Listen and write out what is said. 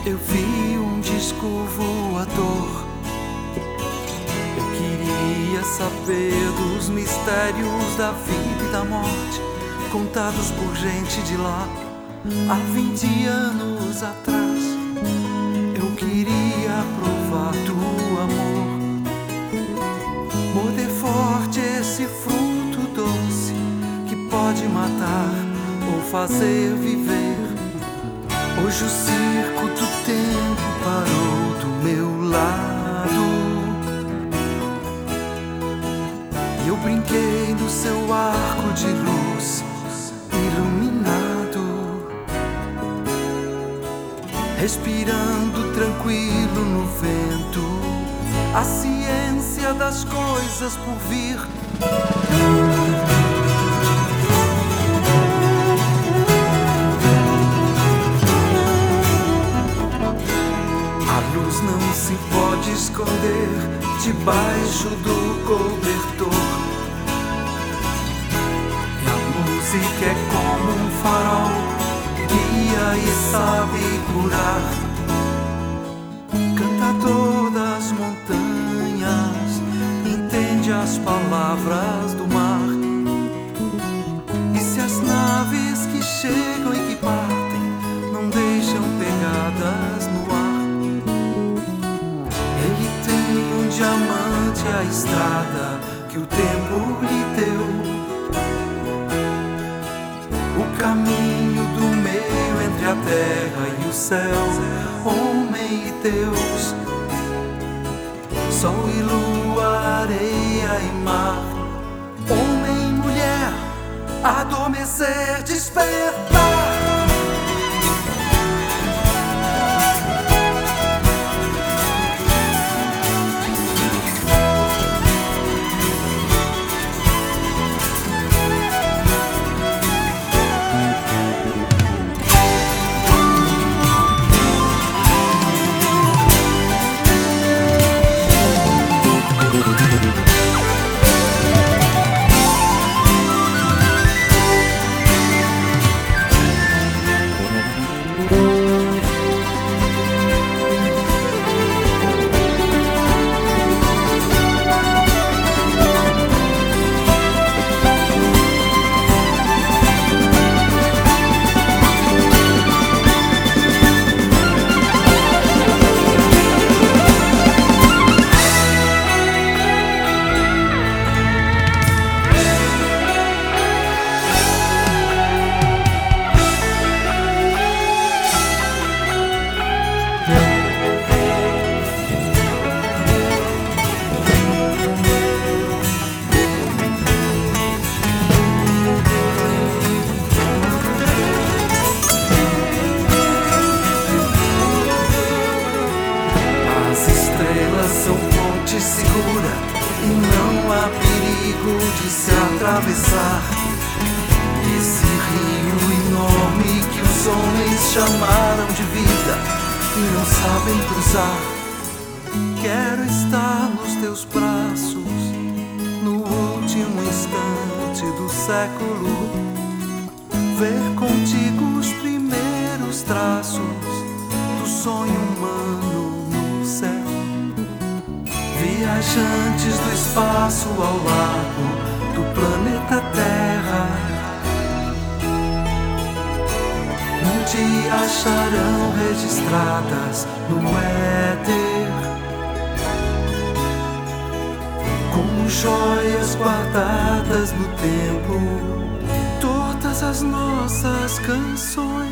Eu vi um disco voador. Eu queria saber dos mistérios da vida e da morte, contados por gente de lá, há 20 anos atrás. Eu queria provar do amor, morder forte esse fruto doce que pode matar ou fazer viver. Hoje o circo do tempo parou do meu lado e eu brinquei no seu arco de luz iluminado, respirando tranquilo no vento a ciência das coisas por vir. A luz não se pode esconder debaixo do cobertor, e a música é como um farol, guia e sabe curar. Cantador das montanhas, entende as palavras do mar. E se as naves que chegam e que partem não deixam pegadas no ar, ele tem um diamante à estrada que o tempo lhe deu, o caminho do meio entre a terra e o céu, homem e Deus, sol e lua, areia e mar, homem e mulher, adormecer, despertar. São fonte segura e não há perigo de se atravessar esse rio enorme que os homens chamaram de vida e não sabem cruzar. Quero estar nos teus braços no último instante do século, ver contigo os primeiros traços do sonho humano no céu. Viajantes do espaço ao largo do planeta Terra, um dia acharão registradas no éter, como joias guardadas no tempo, todas as nossas canções.